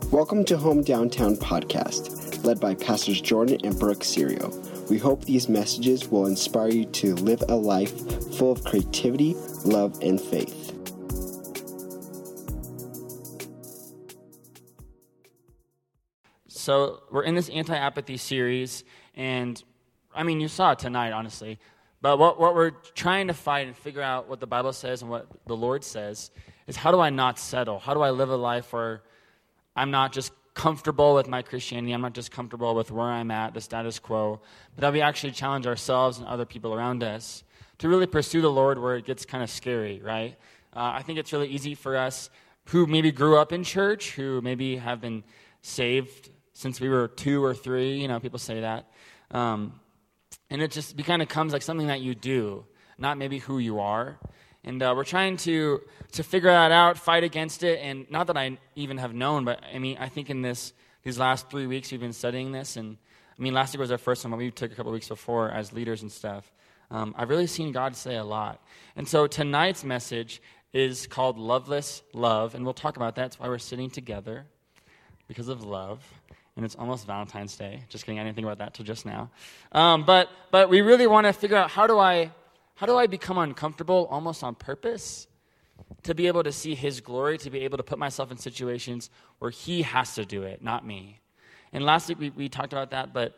Welcome to Home Downtown Podcast, led by Pastors Jordan and Brooke Serio. We hope these messages will inspire you to live a life full of creativity, love, and faith. So we're in this anti-apathy series, and you saw it tonight, honestly. But what we're trying to fight and figure out what the Bible says and what the Lord says is, how do I not settle? How do I live a life where I'm not just comfortable with my Christianity, I'm not just comfortable with where I'm at, the status quo, but that we actually challenge ourselves and other people around us to really pursue the Lord where it gets kind of scary, right? I think it's really easy for us who maybe grew up in church, who maybe have been saved since we were 2 or 3, people say that. And it just kind of comes like something that you do, not maybe who you are. And we're trying to figure that out, fight against it, and not that I even have known, but I think in these last 3 weeks we've been studying this, and last week was our first one, but we took a couple weeks before as leaders and stuff. I've really seen God say a lot. And so tonight's message is called Loveless Love, and we'll talk about that. That's why we're sitting together, because of love. And it's almost Valentine's Day. Just kidding, I didn't think about that till just now. But we really want to figure out how do I become uncomfortable almost on purpose to be able to see His glory, to be able to put myself in situations where He has to do it, not me. And last week we talked about that, but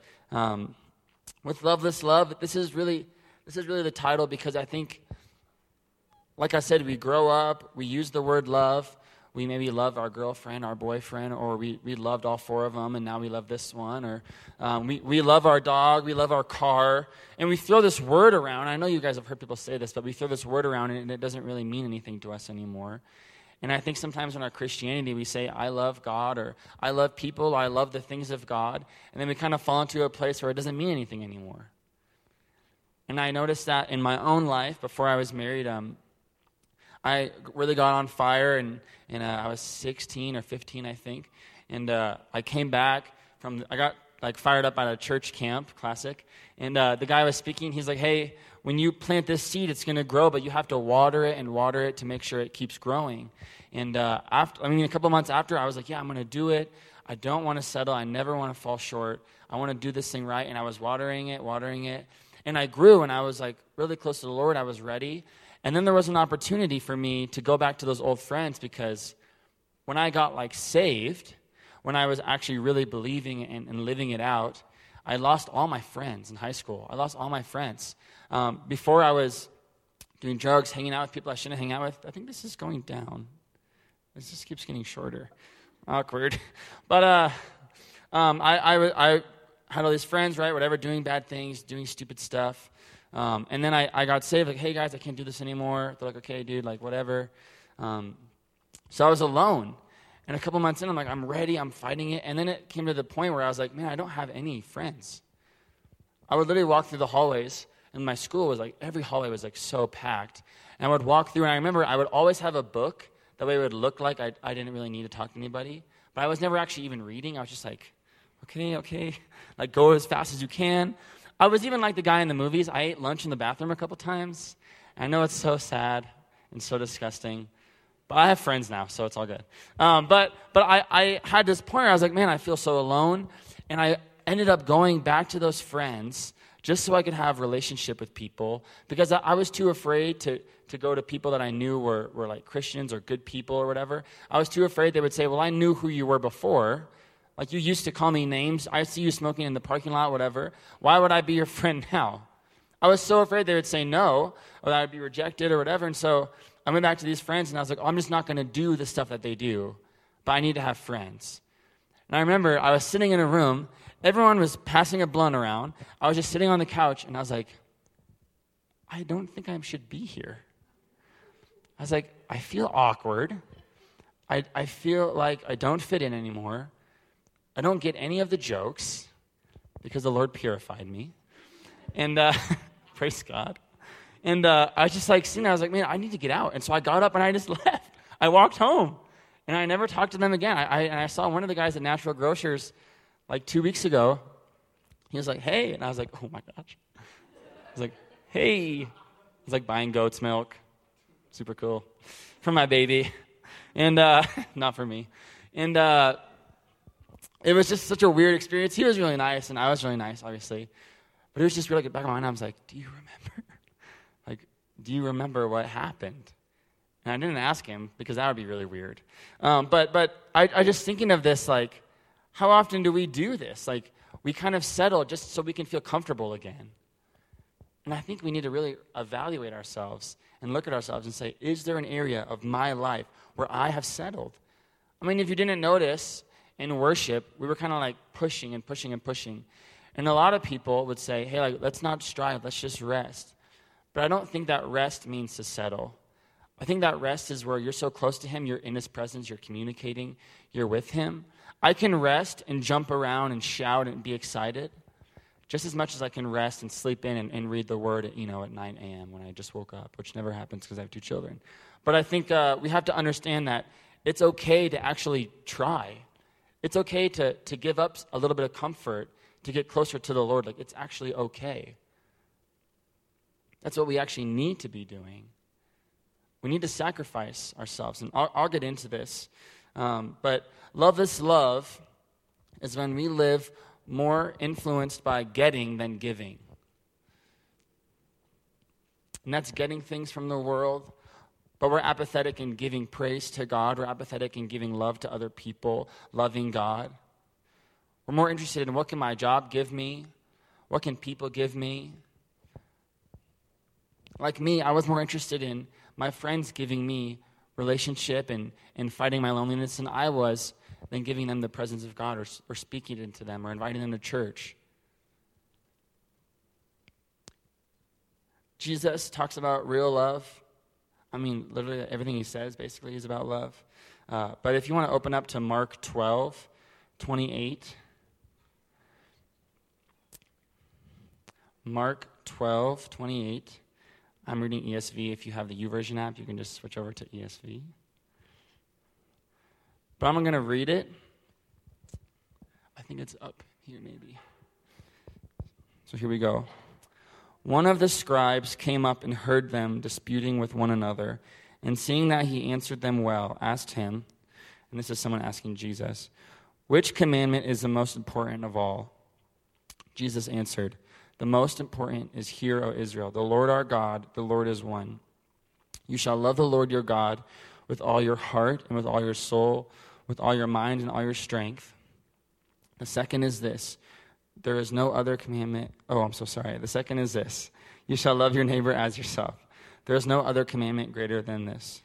with Loveless Love, this is really the title, because I think, like I said, we grow up, we use the word love. We maybe love our girlfriend, our boyfriend, or we loved all 4 of them, and now we love this one. Or we love our dog, we love our car, and we throw this word around. I know you guys have heard people say this, but we throw this word around, and it doesn't really mean anything to us anymore. And I think sometimes in our Christianity, we say, I love God, or I love people, or I love the things of God, and then we kind of fall into a place where it doesn't mean anything anymore. And I noticed that in my own life, before I was married, I really got on fire, and I was 16 or 15, I think, and I came back I got fired up at a church camp, classic, and the guy was speaking. He's like, hey, when you plant this seed, it's going to grow, but you have to water it to make sure it keeps growing. And a couple months after, I was like, yeah, I'm going to do it. I don't want to settle. I never want to fall short. I want to do this thing right, and I was watering it, and I grew, and I was really close to the Lord. I was ready. And then there was an opportunity for me to go back to those old friends, because when I got saved, when I was actually really believing and living it out, I lost all my friends in high school. I lost all my friends. Before I was doing drugs, hanging out with people I shouldn't hang out with. I think this is going down. This just keeps getting shorter. Awkward. But I had all these friends, right, whatever, doing bad things, doing stupid stuff. And then I got saved, hey guys, I can't do this anymore. They're like, okay, dude, whatever. So I was alone. And a couple months in, I'm ready, I'm fighting it. And then it came to the point where I was like, man, I don't have any friends. I would literally walk through the hallways, and my school was every hallway was so packed. And I would walk through, and I remember I would always have a book. That way it would look like I didn't really need to talk to anybody. But I was never actually even reading. I was just okay, go as fast as you can. I was even like the guy in the movies. I ate lunch in the bathroom a couple times. I know it's so sad and so disgusting, but I have friends now, so it's all good. But I had this point where I was like, man, I feel so alone, and I ended up going back to those friends just so I could have a relationship with people, because I was too afraid to go to people that I knew were Christians or good people or whatever. I was too afraid they would say, well, I knew who you were before. You used to call me names. I see you smoking in the parking lot, whatever. Why would I be your friend now? I was so afraid they would say no, or that I would be rejected or whatever. And so I went back to these friends, and I was like, I'm just not going to do the stuff that they do, but I need to have friends. And I remember I was sitting in a room. Everyone was passing a blunt around. I was just sitting on the couch, and I was like, I don't think I should be here. I was like, I feel awkward. I feel like I don't fit in anymore. I don't get any of the jokes, because the Lord purified me. And praise God. And I was just sitting there. I was like, man, I need to get out. And so I got up and I just left. I walked home. And I never talked to them again. I saw one of the guys at Natural Grocers 2 weeks ago. He was like, hey. And I was like, oh my gosh. I was like, hey. I was buying goat's milk. Super cool. For my baby. And not for me. And it was just such a weird experience. He was really nice, and I was really nice, obviously. But it was just really back in my mind, I was like, do you remember? Like, do you remember what happened? And I didn't ask him because that would be really weird. But I just thinking of this, like, how often do we do this? Like, we kind of settle just so we can feel comfortable again. And I think we need to really evaluate ourselves and look at ourselves and say, is there an area of my life where I have settled? I mean, if you didn't notice, in worship, we were kind of like pushing and pushing and pushing. And a lot of people would say, hey, like, let's not strive, let's just rest. But I don't think that rest means to settle. I think that rest is where you're so close to him, you're in his presence, you're communicating, you're with him. I can rest and jump around and shout and be excited just as much as I can rest and sleep in and read the word at 9 a.m. when I just woke up, which never happens because I have 2 children. But I think we have to understand that it's okay to actually try. It's okay to give up a little bit of comfort to get closer to the Lord. Like, it's actually okay. That's what we actually need to be doing. We need to sacrifice ourselves. And I'll get into this. But loveless love is when we live more influenced by getting than giving. And that's getting things from the world. But we're apathetic in giving praise to God. We're apathetic in giving love to other people, loving God. We're more interested in what can my job give me? What can people give me? Like me, I was more interested in my friends giving me relationship and fighting my loneliness than I was than giving them the presence of God or speaking it into them or inviting them to church. Jesus talks about real love. I mean, literally everything he says basically is about love. But if you want to open up to Mark 12:28. Mark 12:28. I'm reading ESV. If you have the YouVersion app, you can just switch over to ESV. But I'm going to read it. I think it's up here maybe. So here we go. One of the scribes came up and heard them disputing with one another, and seeing that he answered them well, asked him, and this is someone asking Jesus, which commandment is the most important of all? Jesus answered, the most important is, hear, O Israel, the Lord our God, the Lord is one. You shall love the Lord your God with all your heart and with all your soul, with all your mind and all your strength. The second is this. There is no other commandment. The second is this. You shall love your neighbor as yourself. There is no other commandment greater than this.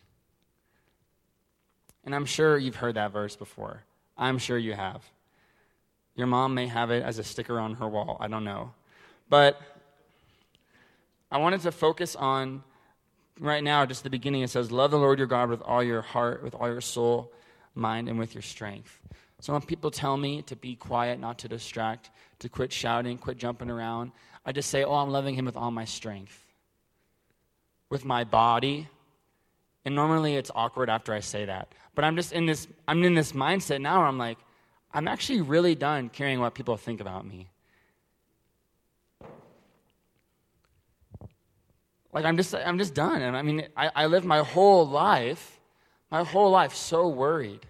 And I'm sure you've heard that verse before. I'm sure you have. Your mom may have it as a sticker on her wall. I don't know. But I wanted to focus on, right now, just the beginning. It says, love the Lord your God with all your heart, with all your soul, mind, and with your strength. So when people tell me to be quiet, not to distract, to quit shouting, quit jumping around, I just say, I'm loving him with all my strength, with my body. And normally it's awkward after I say that. But I'm in this mindset now where I'm like, I'm actually really done caring what people think about me. Like, I'm just done. And I mean, I lived my whole life so worried.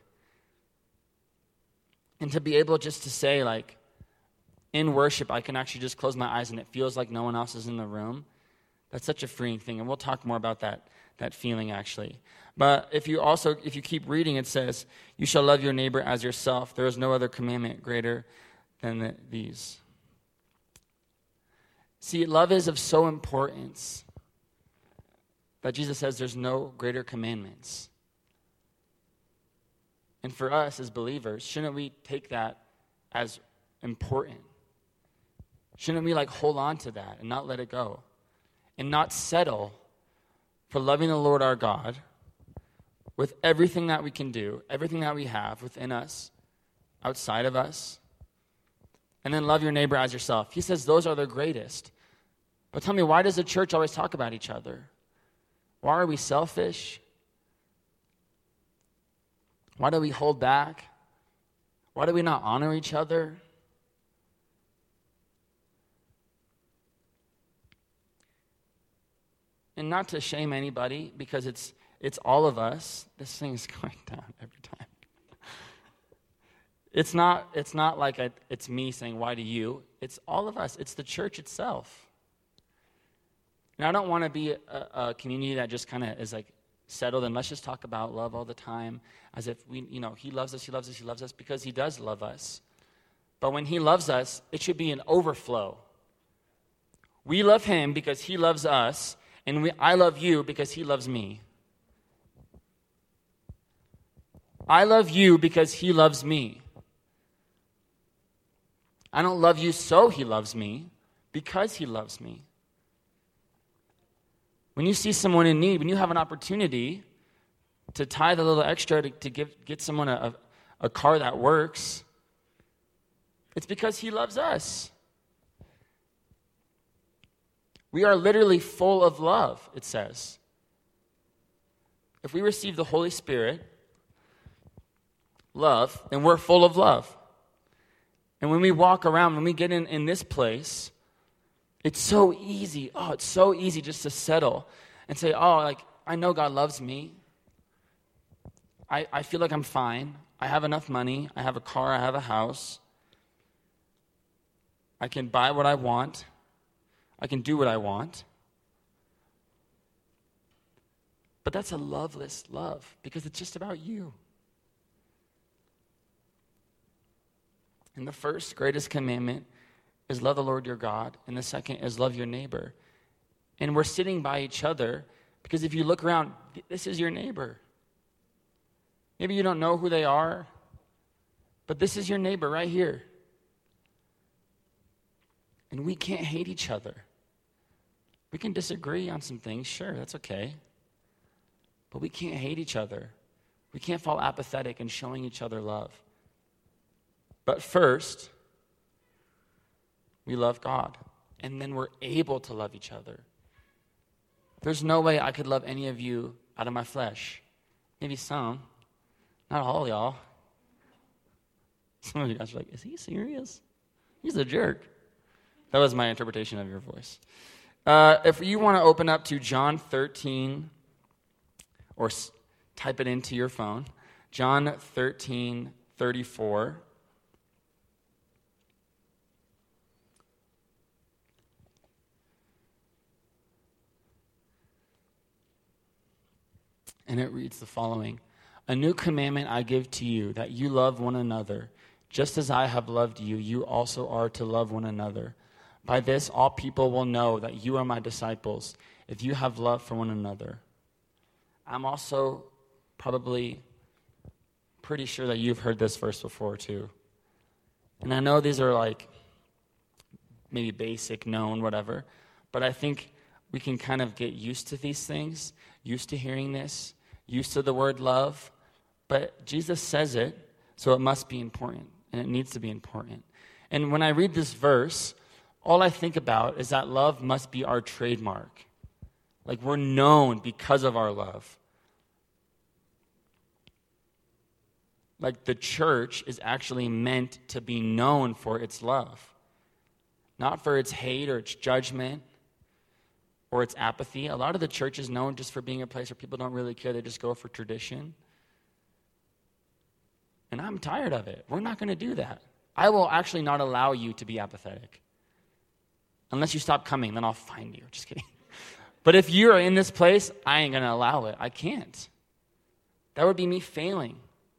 And to be able just to say, like, in worship, I can actually just close my eyes and it feels like no one else is in the room. That's such a freeing thing. And we'll talk more about that feeling, actually. But if you keep reading, it says, you shall love your neighbor as yourself. There is no other commandment greater than these. See, love is of so importance that Jesus says there's no greater commandments. And for us as believers, shouldn't we take that as important? Shouldn't we hold on to that and not let it go? And not settle for loving the Lord our God with everything that we can do, everything that we have within us, outside of us, and then love your neighbor as yourself. He says those are the greatest. But tell me, why does the church always talk about each other? Why are we selfish? Why do we hold back? Why do we not honor each other? And not to shame anybody, because it's all of us. This thing is going down every time. It's not like it's me saying, why do you? It's all of us. It's the church itself. And I don't want to be a community that just kind of is like settled and let's just talk about love all the time as if he loves us because he does love us. But when he loves us, it should be an overflow. We love him because he loves us, and I love you because he loves me. I love you because he loves me. I don't love you so he loves me, because he loves me. When you see someone in need, when you have an opportunity to tithe a little extra to get someone a car that works, it's because he loves us. We are literally full of love, it says. If we receive the Holy Spirit, love, then we're full of love. And when we walk around, when we get in this place, it's so easy. Oh, it's so easy just to settle and say, I know God loves me. I feel like I'm fine. I have enough money. I have a car. I have a house. I can buy what I want. I can do what I want. But that's a loveless love because it's just about you. And the first greatest commandment is love the Lord your God, and the second is love your neighbor. And we're sitting by each other because if you look around, this is your neighbor. Maybe you don't know who they are, but this is your neighbor right here. And we can't hate each other. We can disagree on some things, sure, that's okay. But we can't hate each other. We can't fall apathetic in showing each other love. But first, we love God, and then we're able to love each other. There's no way I could love any of you out of my flesh. Maybe some, not all y'all. Some of you guys are like, is he serious? He's a jerk. That was my interpretation of your voice. If you want to open up to John 13, or type it into your phone, John 13:34. And it reads the following: A new commandment I give to you, that you love one another. Just as I have loved you, you also are to love one another. By this, all people will know that you are my disciples, if you have love for one another. I'm also probably pretty sure that you've heard this verse before too. And I know these are like maybe basic, known, whatever, but I think we can kind of get used to these things, used to hearing this, used to the word love. But Jesus says it, so it must be important, and it needs to be important. And when I read this verse, all I think about is that love must be our trademark. Like we're known because of our love. Like the church is actually meant to be known for its love. Not for its hate or its judgment or its apathy. A lot of the church is known just for being a place where people don't really care. They just go for tradition. And I'm tired of it. We're not going to do that. I will actually not allow you to be apathetic. Unless you stop coming, then I'll find you. Just kidding. But if you're in this place, I ain't going to allow it. I can't. That would be me failing.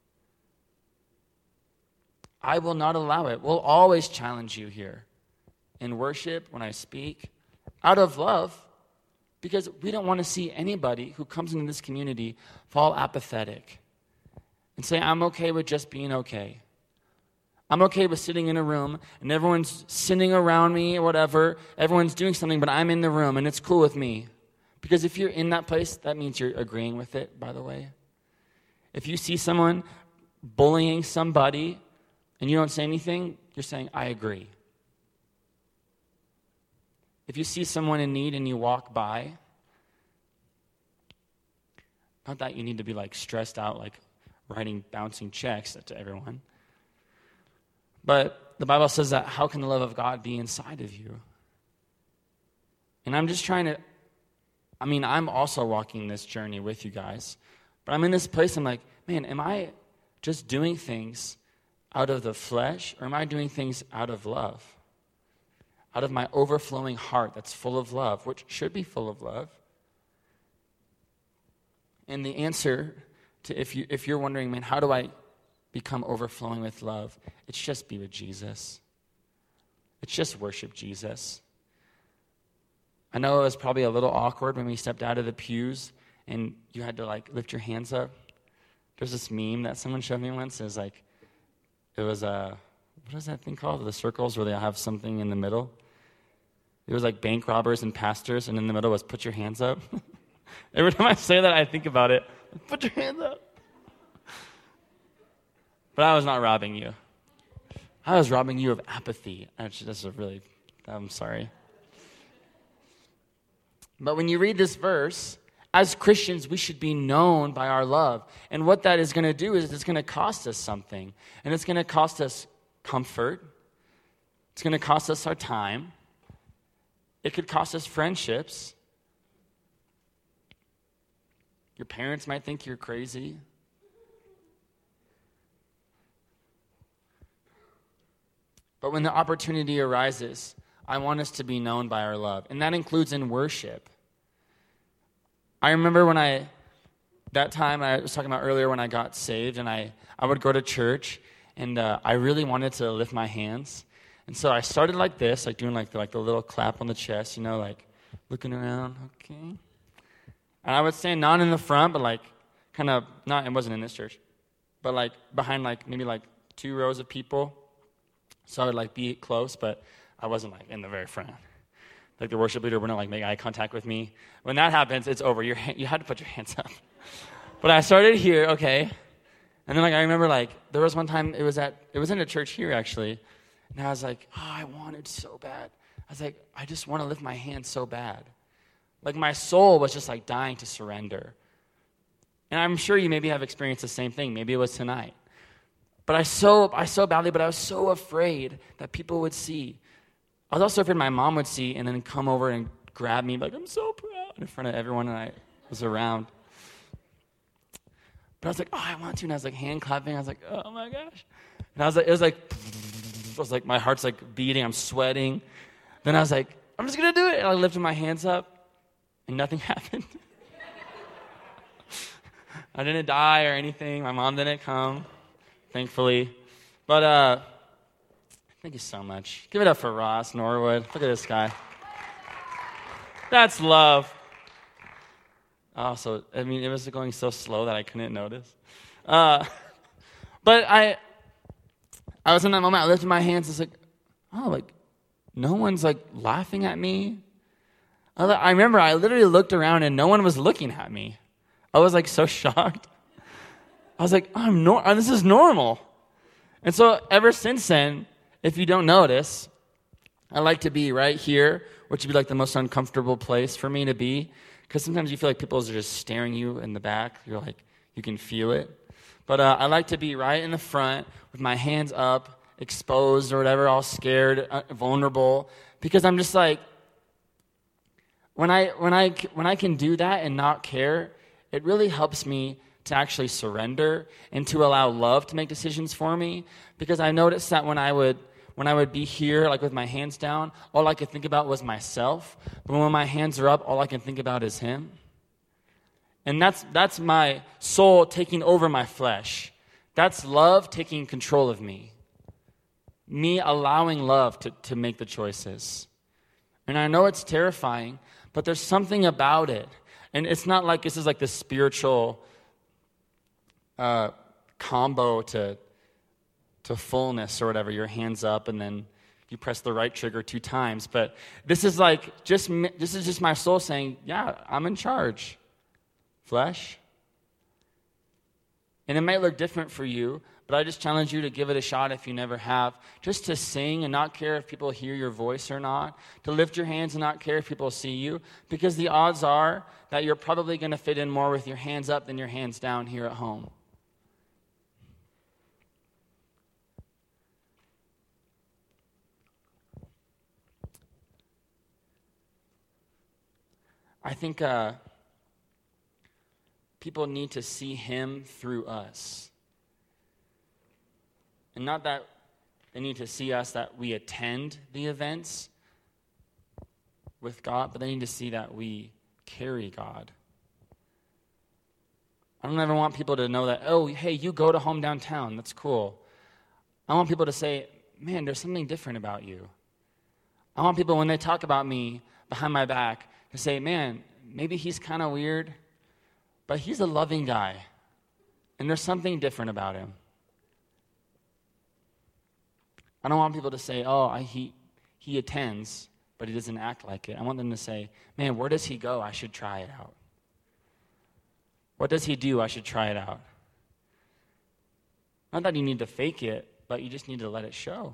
I will not allow it. We'll always challenge you here in worship, when I speak, out of love, because we don't want to see anybody who comes into this community fall apathetic and say, I'm okay with just being okay. I'm okay with sitting in a room and everyone's sitting around me or whatever. Everyone's doing something, but I'm in the room and it's cool with me. Because if you're in that place, that means you're agreeing with it, by the way. If you see someone bullying somebody and you don't say anything, you're saying, I agree. If you see someone in need and you walk by, not that you need to be like stressed out, like writing bouncing checks to everyone. But the Bible says that how can the love of God be inside of you? And I'm just I'm also walking this journey with you guys. But I'm in this place, I'm like, man, am I just doing things out of the flesh, or am I doing things out of love? Out of my overflowing heart that's full of love, which should be full of love. And the answer to if you're wondering, man, how do I become overflowing with love? It's just be with Jesus. It's just worship Jesus. I know it was probably a little awkward when we stepped out of the pews and you had to lift your hands up. There's this meme that someone showed me once. It was what is that thing called? The circles where they have something in the middle. It was like bank robbers and pastors, and in the middle was put your hands up. Every time I say that, I think about it. Put your hands up. But I was not robbing you. I was robbing you of apathy. Actually, I'm sorry. But when you read this verse, as Christians, we should be known by our love. And what that is going to do is it's going to cost us something. And it's going to cost us comfort. It's going to cost us our time. It could cost us friendships. Your parents might think you're crazy. But when the opportunity arises, I want us to be known by our love. And that includes in worship. I remember that time I was talking about earlier when I got saved, and I would go to church, and I really wanted to lift my hands. And so I started like this, doing the little clap on the chest, looking around, okay. And I would stand not in the front, but kind of, it wasn't in this church, but behind maybe 2 rows of people. So I would be close, but I wasn't in the very front. The worship leader wouldn't make eye contact with me. When that happens, it's over. You had to put your hands up. But I started here, okay. And then I remember there was one time it was in a church here actually. And I was I wanted so bad. I was I just want to lift my hands so bad. My soul was just dying to surrender. And I'm sure you maybe have experienced the same thing. Maybe it was tonight. But I so badly, but I was so afraid that people would see. I was also afraid my mom would see and then come over and grab me, I'm so proud, in front of everyone that I was around. But I was I want to, and I was hand clapping. I was oh my gosh. And I was it was my heart's beating, I'm sweating. Then I was I'm just going to do it. And I lifted my hands up, and nothing happened. I didn't die or anything. My mom didn't come, thankfully. But thank you so much. Give it up for Ross Norwood. Look at this guy. That's love. Also, it was going so slow that I couldn't notice. But I was in that moment, I lifted my hands, it's no one's laughing at me. I remember I literally looked around and no one was looking at me. I was so shocked. I was this is normal. And so ever since then, if you don't notice, I like to be right here, which would be the most uncomfortable place for me to be, because sometimes you feel people are just staring you in the back. You're you can feel it. But I like to be right in the front with my hands up, exposed or whatever, all scared, vulnerable, because I'm just when I can do that and not care, it really helps me to actually surrender and to allow love to make decisions for me, because I noticed that when I would be here, with my hands down, all I could think about was myself. But when my hands are up, all I can think about is Him. And that's my soul taking over my flesh. That's love taking control of me. Me allowing love to make the choices. And I know it's terrifying, but there's something about it. And it's not this is the spiritual combo to fullness or whatever, your hands up and then you press the right trigger 2 times. But this is just my soul saying, yeah, I'm in charge. Flesh. And it might look different for you, but I just challenge you to give it a shot if you never have. Just to sing and not care if people hear your voice or not. To lift your hands and not care if people see you. Because the odds are that you're probably going to fit in more with your hands up than your hands down here at home. I think people need to see Him through us. And not that they need to see us that we attend the events with God, but they need to see that we carry God. I don't ever want people to know that, oh, hey, you go to Home Downtown. That's cool. I want people to say, man, there's something different about you. I want people, when they talk about me behind my back, to say, man, maybe he's kind of weird, but he's a loving guy, and there's something different about him. I don't want people to say, oh, he attends, but he doesn't act like it. I want them to say, man, where does he go? I should try it out. What does he do? I should try it out. Not that you need to fake it, but you just need to let it show.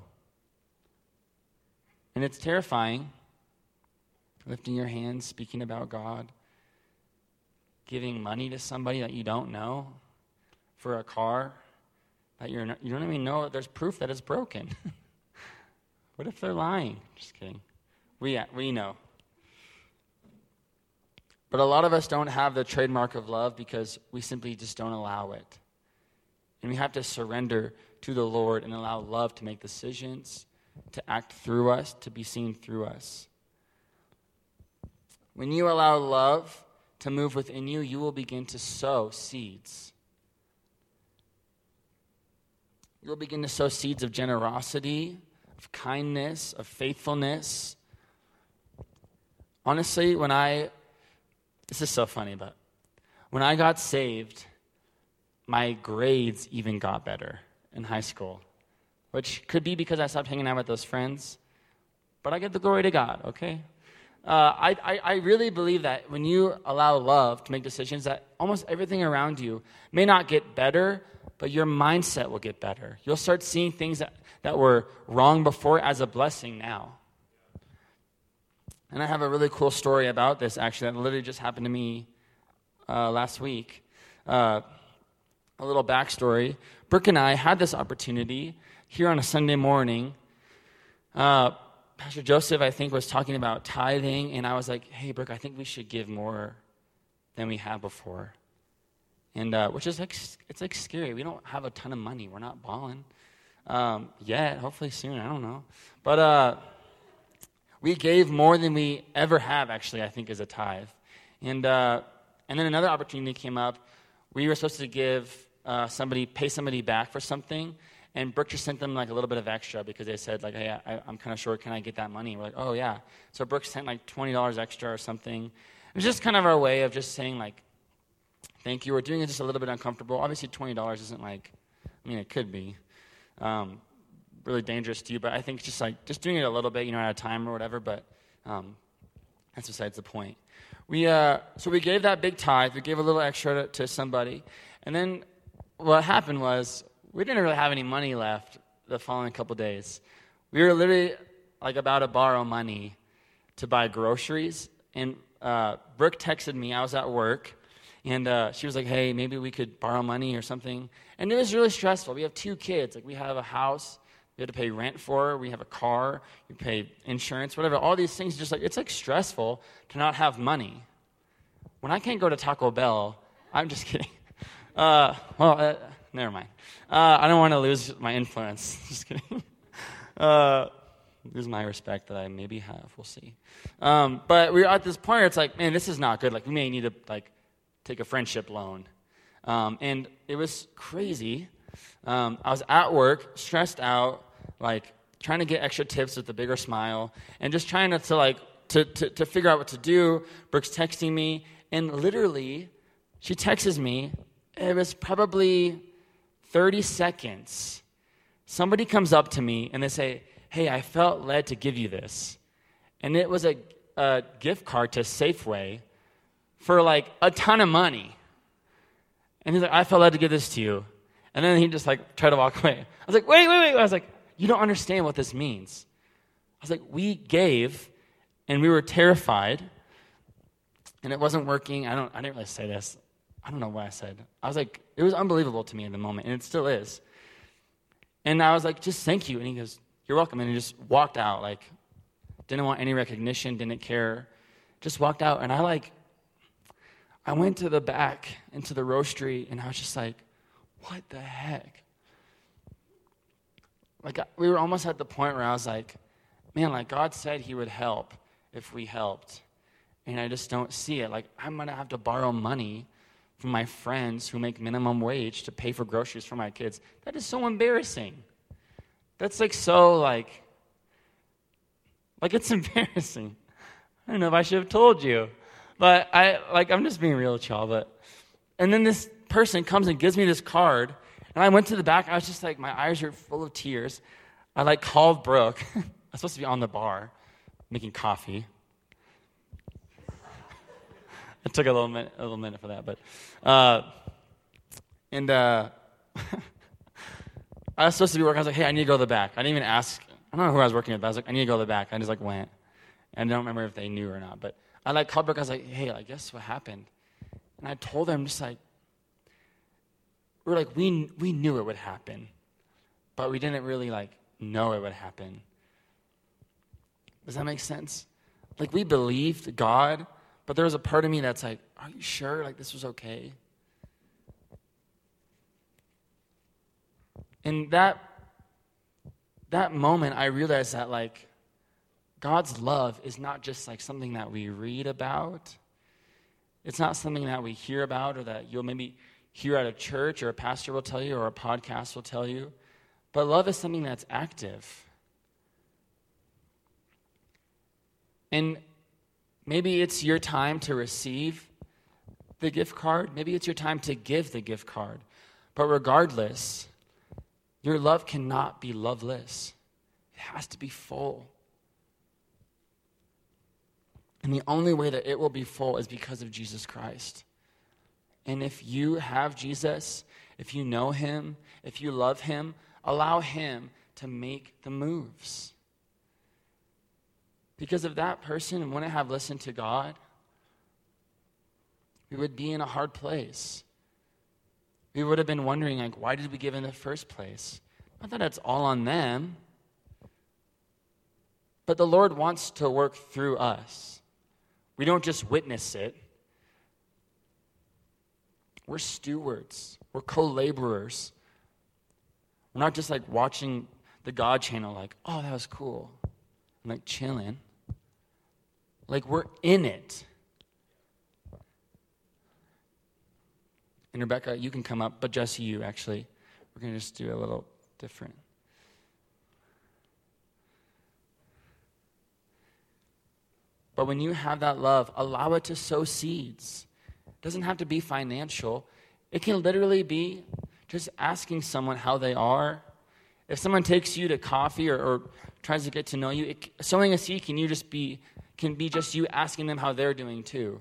And it's terrifying, lifting your hands, speaking about God, giving money to somebody that you don't know for a car that you don't even know. There's proof that it's broken. What if they're lying? Just kidding. We know. But a lot of us don't have the trademark of love because we simply just don't allow it. And we have to surrender to the Lord and allow love to make decisions, to act through us, to be seen through us. When you allow love to move within you, you will begin to sow seeds. You'll begin to sow seeds of generosity, of kindness, of faithfulness. Honestly, this is so funny, but when I got saved, my grades even got better in high school, which could be because I stopped hanging out with those friends, but I give the glory to God, okay? I really believe that when you allow love to make decisions, that almost everything around you may not get better, but your mindset will get better. You'll start seeing things that were wrong before as a blessing now. And I have a really cool story about this, actually, that literally just happened to me last week. A little backstory. Brooke and I had this opportunity here on a Sunday morning. Pastor Joseph, I think, was talking about tithing, and I was like, hey, Brooke, I think we should give more than we have before. And which is it's scary. We don't have a ton of money. We're not balling yet. Hopefully soon. I don't know. But we gave more than we ever have, actually, I think, as a tithe. And then another opportunity came up. We were supposed to pay somebody back for something, and Brooke just sent them like a little bit of extra because they said, like, hey, I'm kind of short. Can I get that money? We're like, oh, yeah. So Brooke sent like $20 extra or something. It was just kind of our way of just saying, like, thank you. We're doing it just a little bit uncomfortable. Obviously, $20 isn't like, it could be really dangerous to you, but I think just doing it a little bit, at a time or whatever, but that's besides the point. So we gave that big tithe. We gave a little extra to somebody, and then what happened was we didn't really have any money left the following couple days. We were literally like about to borrow money to buy groceries, and Brooke texted me. I was at work, and she was like, hey, maybe we could borrow money or something. And it was really stressful. We have 2 kids. Like, we have a house we have to pay rent for, we have a car, you pay insurance, whatever. All these things, it's like stressful to not have money. When I can't go to Taco Bell, I'm just kidding. Never mind. I don't want to lose my influence. Just kidding. Lose my respect that I maybe have. We'll see. But we're at this point where it's like, man, this is not good. Like, we may need to take a friendship loan. And it was crazy. I was at work, stressed out, trying to get extra tips with a bigger smile, and just trying to figure out what to do. Brooke's texting me, and literally, she texts me. It was probably 30 seconds. Somebody comes up to me, and they say, hey, I felt led to give you this. And it was a gift card to Safeway for, a ton of money. And he's like, I felt led to give this to you. And then he just, tried to walk away. I was like, wait. I was like, you don't understand what this means. I was like, we gave, and we were terrified, and it wasn't working. I didn't really say this. I don't know what I said. I was like, it was unbelievable to me in the moment, and it still is. And I was like, just thank you. And he goes, you're welcome. And he just walked out, didn't want any recognition, didn't care, just walked out. And I went to the back into the roastery, and I was just like, what the heck? like, we were almost at the point where I was like, man, like, God said he would help if we helped. And I just don't see it. Like, I'm going to have to borrow money from my friends who make minimum wage to pay for groceries for my kids. That is so embarrassing. That's like so like it's embarrassing. I don't know if I should have told you. But I'm just being real with y'all. And then this person comes and gives me this card. And I went to the back. I was just like, my eyes are full of tears. I called Brooke. I was supposed to be on the bar making coffee. It took a little minute for that, but I was supposed to be working. I was like, hey, I need to go to the back. I didn't even ask. I don't know who I was working with, but I was like, I need to go to the back. I just went, and I don't remember if they knew or not. But I called Brooke. I was like, hey, guess what happened? And I told them just we knew it would happen, but we didn't really know it would happen. Does that make sense? We believed God. But there was a part of me that's like, are you sure this was okay? In that moment, I realized that God's love is not just something that we read about. It's not something that we hear about or that you'll maybe hear at a church or a pastor will tell you or a podcast will tell you. But love is something that's active. And maybe it's your time to receive the gift card. Maybe it's your time to give the gift card. But regardless, your love cannot be loveless. It has to be full. And the only way that it will be full is because of Jesus Christ. And if you have Jesus, if you know him, if you love him, allow him to make the moves. Because if that person wouldn't have listened to God, we would be in a hard place. We would have been wondering, why did we give in the first place? Not that it's all on them, but the Lord wants to work through us. We don't just witness it. We're stewards. We're co-laborers. We're not just watching the God channel oh, that was cool. I'm chilling. We're in it. And Rebecca, you can come up, but just you, actually. We're going to just do a little different. But when you have that love, allow it to sow seeds. It doesn't have to be financial. It can literally be just asking someone how they are. If someone takes you to coffee or tries to get to know you, sowing a seed can be just you asking them how they're doing too.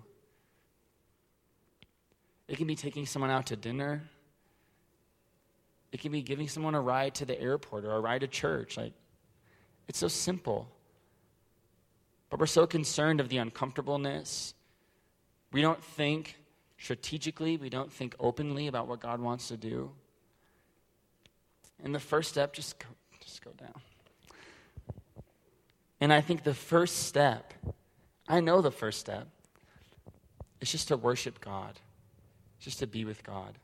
It can be taking someone out to dinner. It can be giving someone a ride to the airport or a ride to church. It's so simple. But we're so concerned of the uncomfortableness. We don't think strategically. We don't think openly about what God wants to do. And the first step, just go down. And I think the first step, I know the first step, is just to worship God, just to be with God.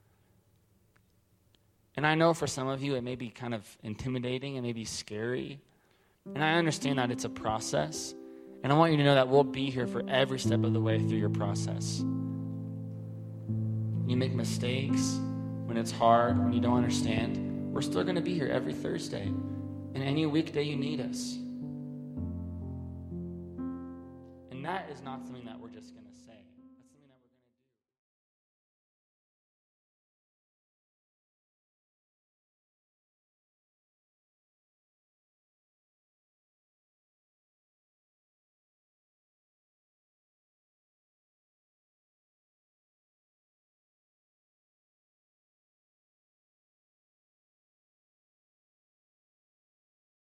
And I know for some of you it may be kind of intimidating, it may be scary, and I understand that it's a process, and I want you to know that we'll be here for every step of the way through your process. When you make mistakes, when it's hard, when you don't understand, we're still going to be here every Thursday and any weekday you need us. And that is not something that we're just going to say.